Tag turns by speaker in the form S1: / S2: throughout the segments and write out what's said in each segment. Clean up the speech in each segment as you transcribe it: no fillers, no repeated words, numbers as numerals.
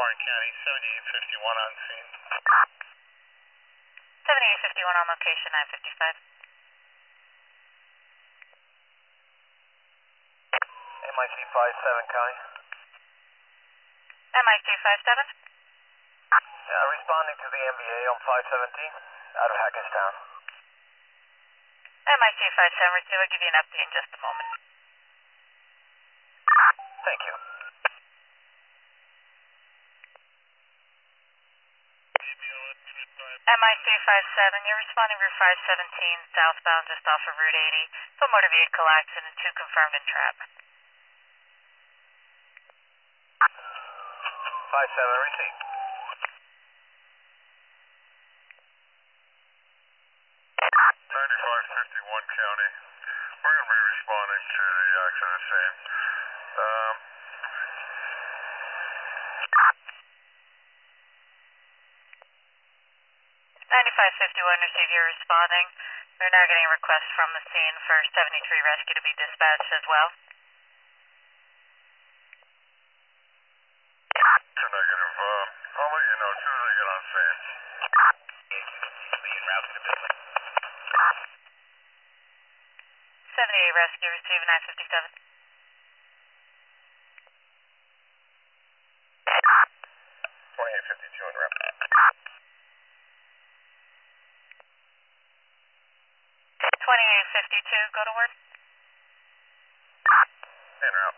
S1: Warren County, 7851 on scene.
S2: 7851 on location, 955.
S1: MIC 57, Connie.
S2: MIC 57?
S1: Yeah, responding to the MVA on 517, out of Hackettstown.
S2: MIC 57, Rick, I'll give you an update in just a moment.
S1: Thank you.
S2: MIC 57, you're responding Route 517, southbound just off of Route 80. So motor vehicle accident, 2 confirmed in trap.
S1: 57, received.
S3: 9551 County. We're going to be responding to the accident scene.
S2: 9551, receive your responding. We're now getting a request from the scene for 73 rescue to be dispatched as well.
S3: Negative. I'll let you know as soon as I get on scene.
S2: 78 rescue, receive 957.
S3: 2852 en route.
S2: 2852, go to work.
S3: En route.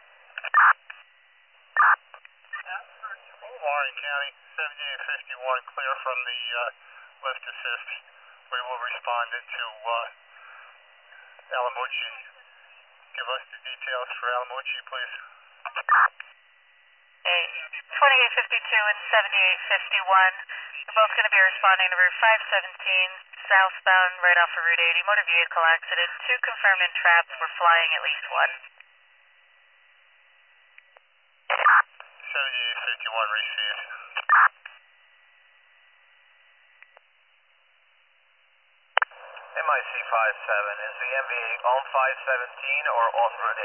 S1: Warren County, 7851, clear from the lift assist. We will respond into Alamucci. Give us the details for Alamucci, please.
S2: 2852 and 7851. They're both going to be responding to Route 517, southbound, right off of Route 80. Motor vehicle accident. 2 confirmed in traps. We're flying at least 1.
S1: 7851 received.
S3: MIC 57, is the MVA on 517 or on Route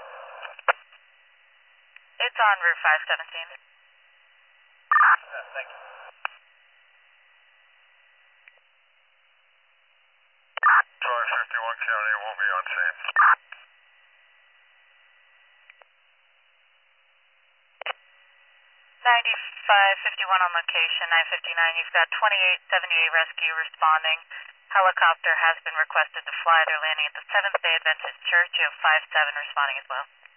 S3: 80?
S2: It's on Route 517.
S3: Thank you. Drive 51 County will be on scene.
S2: 9551 on location, 959. You've got 2878 rescue responding. Helicopter has been requested to fly. They're landing at the Seventh-day Adventist Church. You have 57 responding as well.